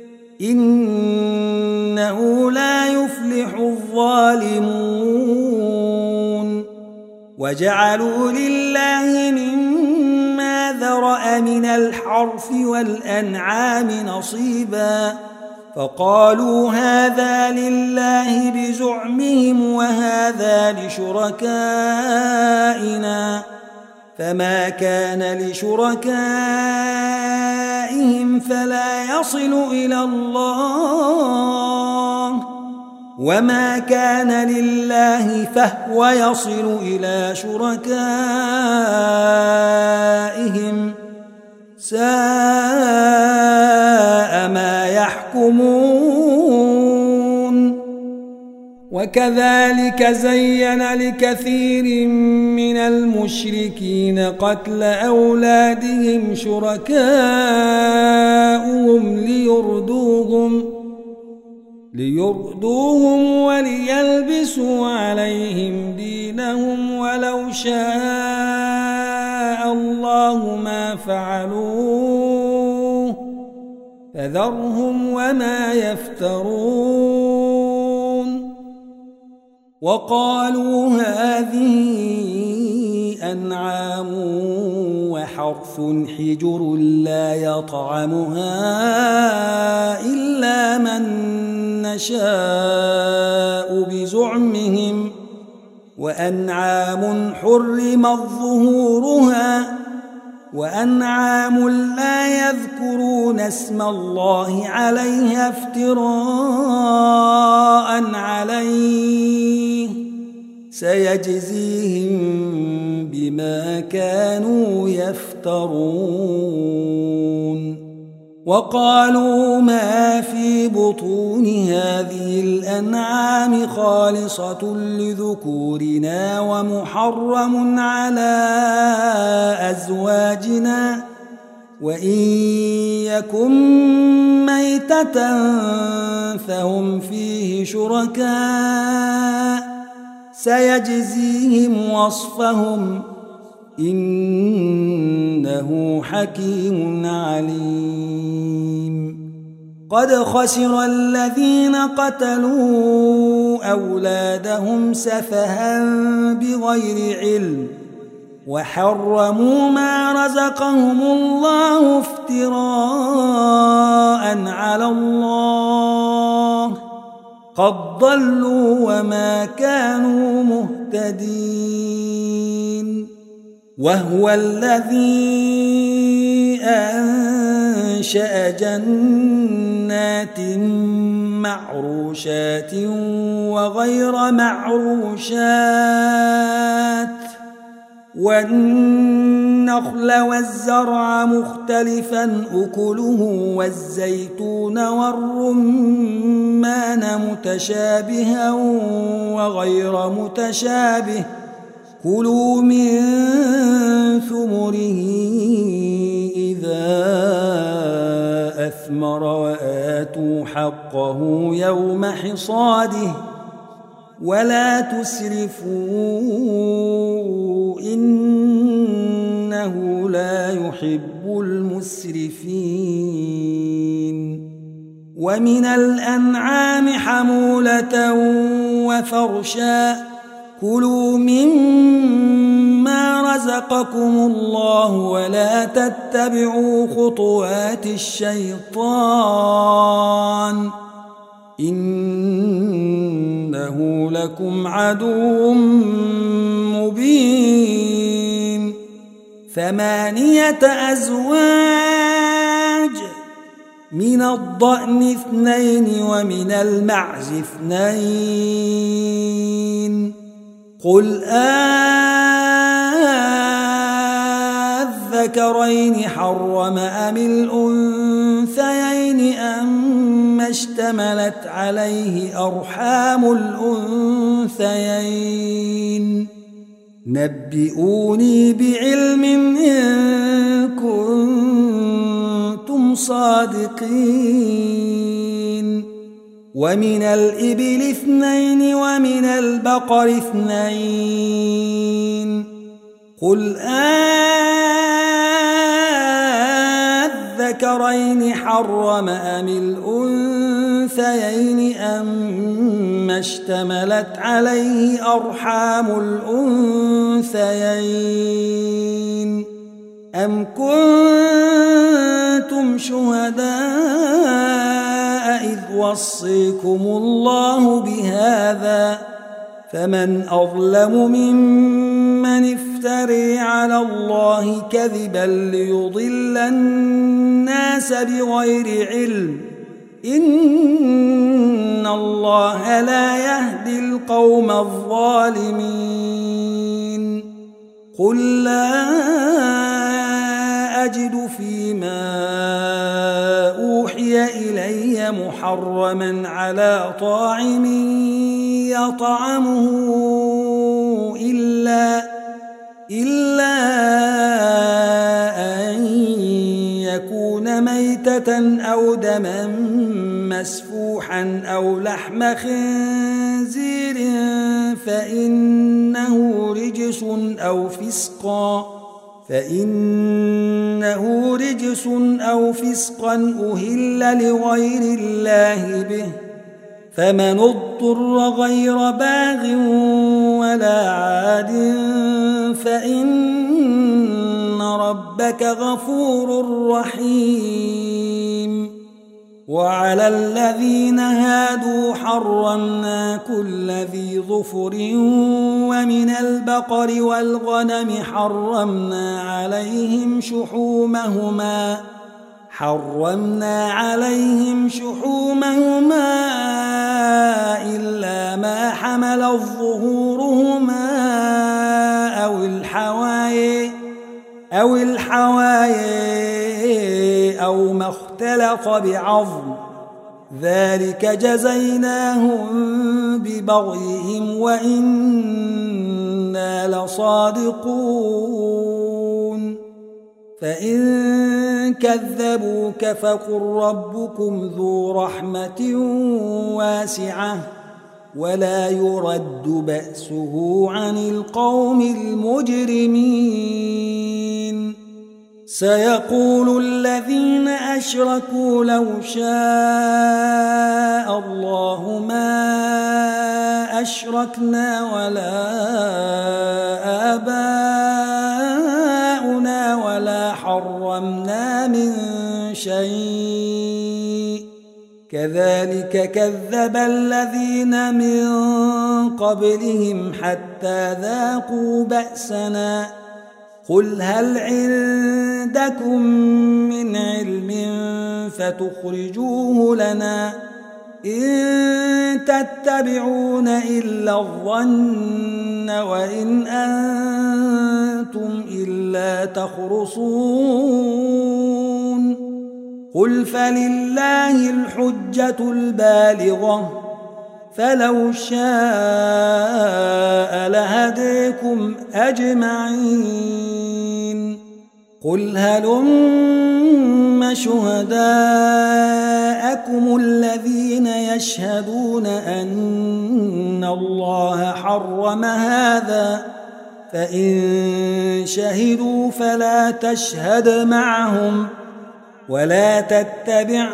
إنه لا يفلح الظالمون وجعلوا لله مما ذرأ من الحرث والأنعام نصيبا فقالوا هذا لله بزعمهم وهذا لشركائنا فما كان لشركائهم فلا يصل إلى الله وما كان لله فهو يصل إلى شركائهم ساء ما يحكمون وكذلك زين لكثير من المشركين قتل أولادهم شركاؤهم ليردوهم ليردوهم وليلبسوا عليهم دينهم ولو شاء الله ما فعلوه فذرهم وما يفترون وقالوا هذه أنعام وحرث حجر لا يطعمها إلا من نشاء بزعمهم وأنعام حرمت ظهورها وأنعام لا يذكرون اسم الله عليها افتراء عليه سيجزيهم بما كانوا يفترون وقالوا ما في بطون هذه الأنعام خالصة لذكورنا ومحرم على أزواجنا وإن يكن ميتة فهم فيه شركاء سيجزيهم وصفهم إنه حكيم عليم قد خسر الذين قتلوا أولادهم سفها بغير علم وحرموا ما رزقهم الله افتراء على الله قد ضلوا وما كانوا مهتدين وهو الذي أنشأ جنات معروشات وغير معروشات والنخل والنخل والزرع مختلفا أكله والزيتون والرمان متشابها وغير متشابه كلوا من ثمره إذا أثمر وآتوا حقه يوم حصاده ولا تسرفوا إنه لا يحب المسرفين ومن الأنعام حمولة وفرشا كلوا مما رزقكم الله ولا تتبعوا خطوات الشيطان إنه لكم عدو مبين ثمانية أزواج من الضأن اثنين ومن المعز اثنين قل أذكرين حرم أم الأنثيين أما اشتملت عليه أرحام الأنثيين نبئوني بعلم إن كنتم صادقين ومن الإبل اثنين ومن البقر اثنين قل أذكرين حرم أم الأنثيين أما اشتملت عليه أرحام الأنثيين أم كنتم شهداء إذ وصيكم الله بهذا فمن أظلم ممن افتري على الله كذبا ليضل الناس بغير علم إن الله لا يهدي القوم الظالمين قل لا أجد فيما أوحي إلي محرما على طاعم يطعمه إلا إلا أن يكون ميتة أو دما مسفوحا أو لحم خنزير فإنه رجس أو فسقا فإنه رجس أو فسقا أهل لغير الله به فمن اضطر غير باغ ولا عاد فإن ربك غفور رحيم وعلى الذين هادوا حرمنا كل ذي ظفر ومن البقر والغنم حرمنا عليهم شحومهما حرمنا عليهم شحومهما إلا ما حملت ظهورهما أو الحوايا أو الحوايا أو ما اختلط بعظم ذلك جزيناهم ببغيهم وإنا لصادقون فإن كذبوك فقل ربكم ذو رحمة واسعة ولا يرد بأسه عن القوم المجرمين سيقول الذين أشركوا لو شاء الله ما أشركنا ولا آباؤنا ولا حرمنا من شيء كذلك كذب الذين من قبلهم حتى ذاقوا بأسنا قل هل عندكم من علم فتخرجوه لنا إن تتبعون إلا الظن وإن أنتم إلا تخرصون قل فلله الحجة البالغة فلو شاء لهديكم أجمعين قل هلم شهداءكم الذين يشهدون أن الله حرم هذا فإن شهدوا فلا تشهد معهم ولا تتبع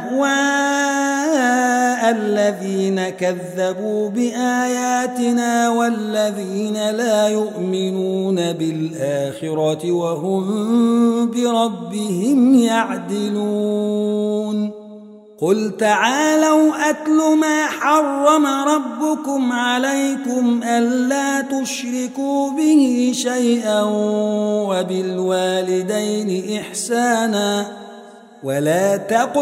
أهواء الذين كذبوا بآياتنا والذين لا يؤمنون بالآخرة وهم بربهم يعدلون قل تعالوا أتل ما حرم ربكم عليكم ألا تشركوا به شيئا وبالوالدين إحسانا ولا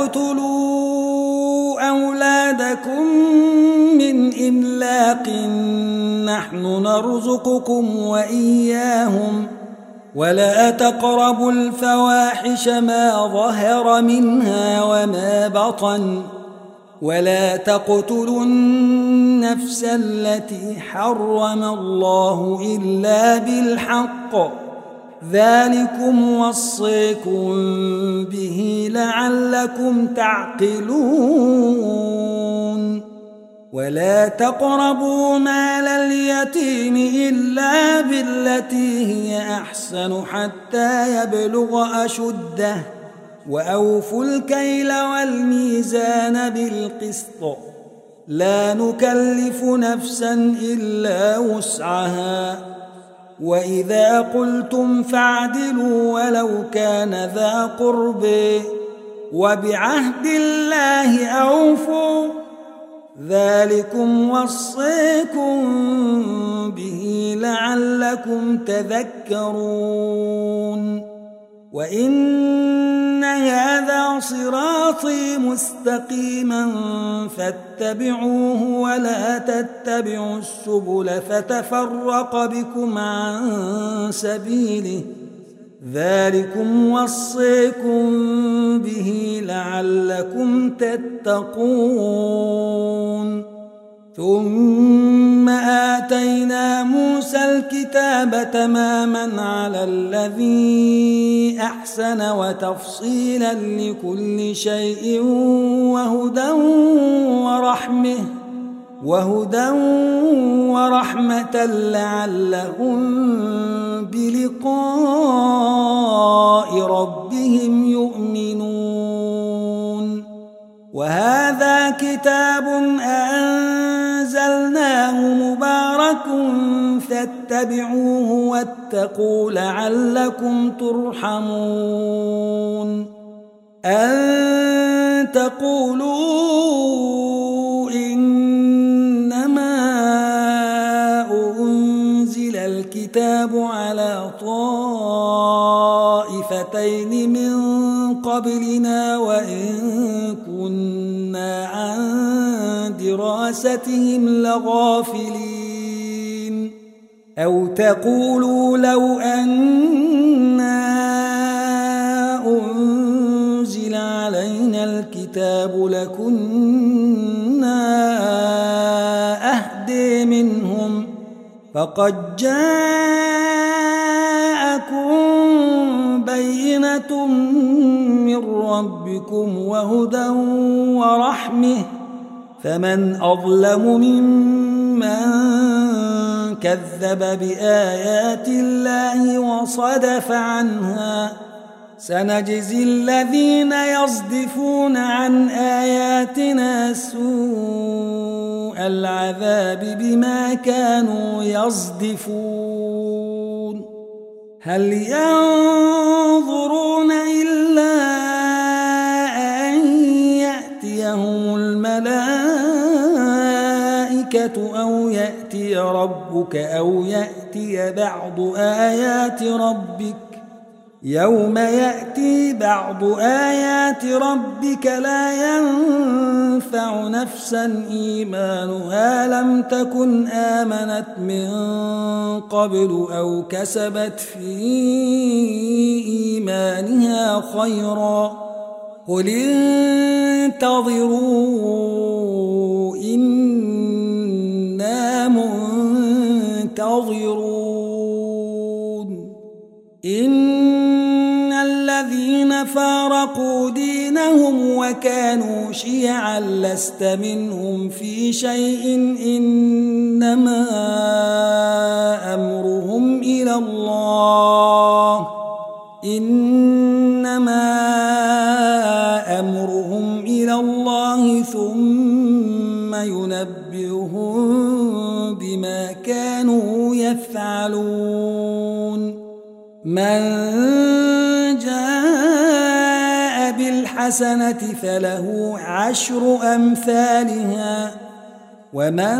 تقتلوا أولادكم من إملاق نحن نرزقكم وإياهم ولا تقربوا الفواحش ما ظهر منها وما بطن ولا تقتلوا النفس التي حرم الله إلا بالحق ذلكم وصيكم به لعلكم تعقلون ولا تقربوا مال اليتيم إلا بالتي هي أحسن حتى يبلغ أشده وأوفوا الكيل والميزان بالقسط لا نكلف نفسا إلا وسعها وإذا قلتم فاعدلوا ولو كان ذا قرب وبعهد الله أوفوا ذلكم وصيكم به لعلكم تذكرون وإن هذا صراطي مستقيما فاتبعوه ولا تتبعوا السبل فتفرق بكم عن سبيله ذلكم وصيكم به لعلكم تتقون ثم آتينا موسى الكتاب تماما على الذي أحسن وتفصيلا لكل شيء وهدى ورحمة وهدى ورحمة لعلهم بلقاء ربهم يؤمنون وهذا كتاب أنزلناه مبارك فاتبعوه واتقوا لعلكم ترحمون أن تقولوا إنما أنزل الكتاب على طائفتين من قبلنا وإن كنا عن دراستهم لغافلين أو تقولوا لو أنا أنزل علينا الكتاب لكنا أهدي منهم فقد جاءكم بينة من ربكم وهدى ورحمة فمن أظلم ممن كذب بآيات الله وصدف عنها سنجزي الذين يصدفون عن آياتنا سوء العذاب بما كانوا يصدفون هل ينظرون إلا أن يأتيهم الملائكة أو يأتي ربك أو يأتي بعض آيات ربك يوم يأتي بعض آيات ربك لا ينفع نفسا إيمانها لم تكن آمنت من قبل أو كسبت في إيمانها خيرا قل انتظروا إنا منتظرون إن الذين فارقوا دينهم وكانوا شيعا لست منهم في شيء إنما أمرهم إلى الله إنما أمرهم إلى الله ثم ينبئهم بما كانوا يفعلون من جاء بالحسنة فله عشر أمثالها ومن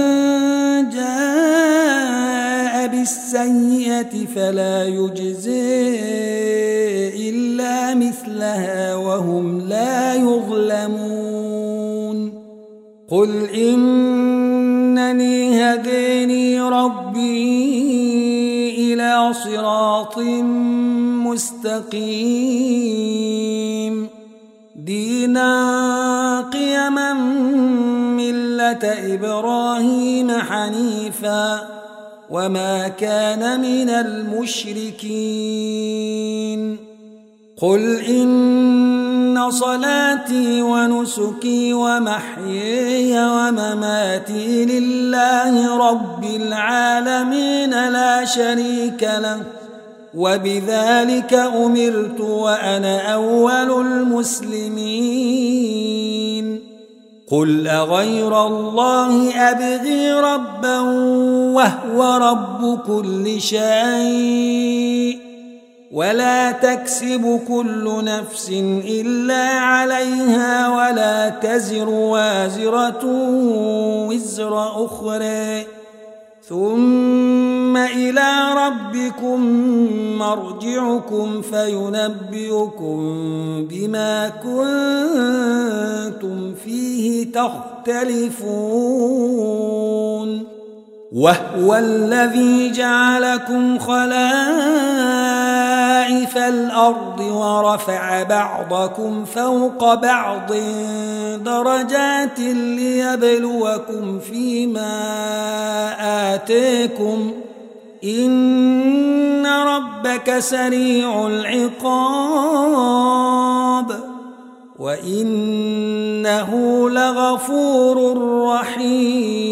جاء بالسيئة فلا يجزي إلا مثلها وهم لا يظلمون قل إنني هداني ربي إلى صراط مستقيم دينا قيما ملة إبراهيم حنيفا وما كان من المشركين قل إن صلاتي ونسكي ومحيي ومماتي لله رب العالمين لا شريك له وبذلك أمرت وأنا أول المسلمين قل أغير الله أبغي ربا وهو رب كل شيء ولا تكسب كل نفس إلا عليها ولا تزر وازرة وزر أخرى ثم إلى ربكم مرجعكم فينبئكم بما كنتم فيه تختلفون وهو الذي جعلكم خلائف الأرض ورفع بعضكم فوق بعض درجات ليبلوكم فيما آتيكم إن ربك سريع العقاب وإنه لغفور رحيم